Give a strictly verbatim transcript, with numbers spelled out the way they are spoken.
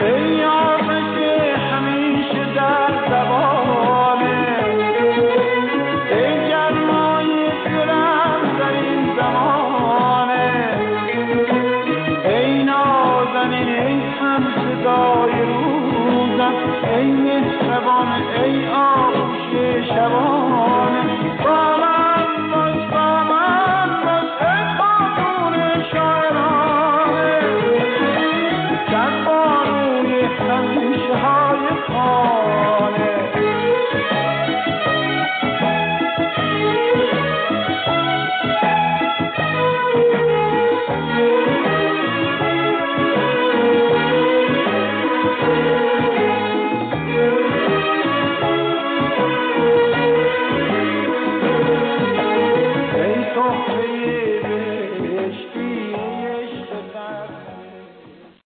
ای آتش همیشه در زبانه، ای گرمای دلم در این زمانه، ای نازنین ای هم صدای روزم، ای مهربان ای آغوش شبانه.